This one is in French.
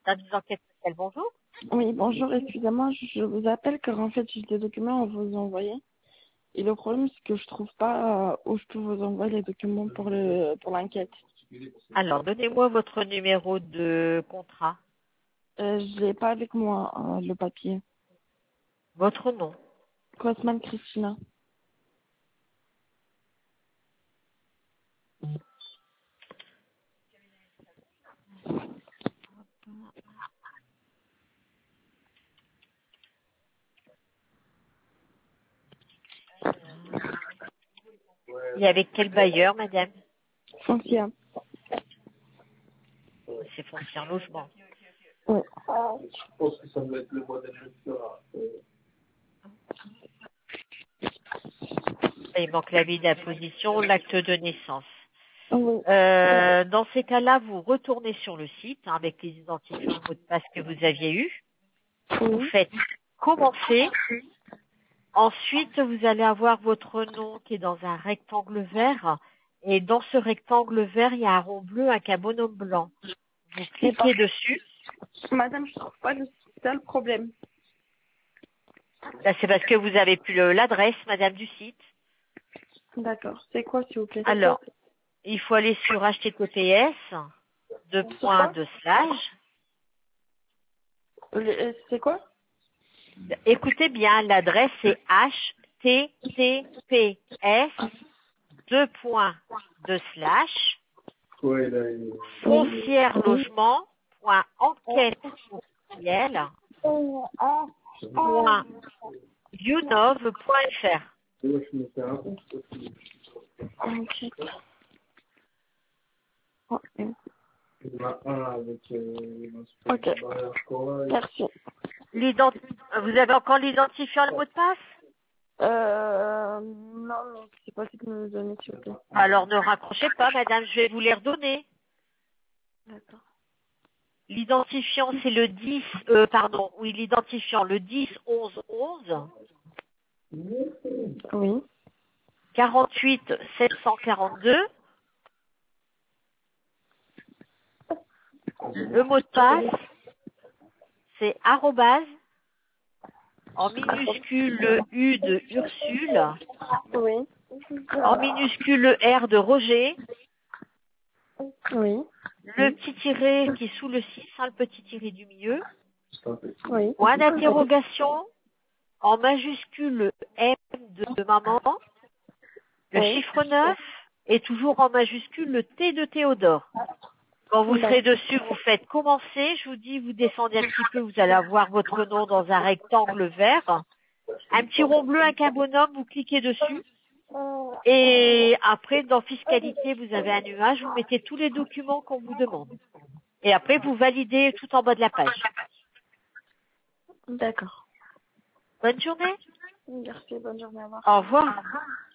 service d'enquête sociale, bonjour. Oui, bonjour, excusez-moi, je vous appelle car en fait j'ai des documents à vous envoyer. Et le problème c'est que je trouve pas où je peux vous envoyer les documents pour l'enquête. Alors, donnez-moi votre numéro de contrat, Je l'ai pas avec moi, le papier. votre nom. Cosman Christina. Et avec quel bailleur, madame? Foncia. C'est Foncière Logement. Oui. Il manque l'avis d'imposition, l'acte de naissance. Oui. Dans ces cas-là, vous retournez sur le site avec les identifiants et mots de passe que vous aviez eus. Vous Oui. faites commencer. Ensuite, vous allez avoir votre nom qui est dans un rectangle vert. Et dans ce rectangle vert, il y a un rond bleu avec un bonhomme blanc. Vous Mais cliquez dessus. madame, je trouve pas c'est ça le problème. Là, c'est parce que vous avez plus l'adresse, madame, du site. D'accord. C'est quoi s'il vous plaît? Alors, il faut aller sur https, deux Sur points, quoi? deux slash. C'est quoi? Écoutez bien, l'adresse c'est https, deux points, deux slash, foncièrelogement.enquête.unov.fr. Ok. Ok. Merci. Vous avez encore l'identifiant, le mot de passe? Non, mais c'est possible de me le donner, s'il vous plaît. Alors ne raccrochez pas, madame, je vais vous les redonner. D'accord. L'identifiant c'est le 10, l'identifiant le 10 11 11 Oui. 48 742. Le mot de passe, c'est arrobase, en minuscule le U de Ursule, Oui. en minuscule le R de Roger, Oui. le petit tiret qui est sous le 6, le petit tiret du milieu, Oui. point d'interrogation, en majuscule le M de maman, le Oui. chiffre 9, et toujours en majuscule le T de Théodore. Quand vous serez dessus, vous faites commencer, je vous dis, vous descendez un petit peu, vous allez avoir votre nom dans un rectangle vert. Un petit rond bleu avec un bonhomme, vous cliquez dessus. Et après, dans fiscalité, vous avez un nuage, vous mettez tous les documents qu'on vous demande. Et après, vous validez tout en bas de la page. D'accord. Bonne journée. Merci, bonne journée, au revoir. Au revoir.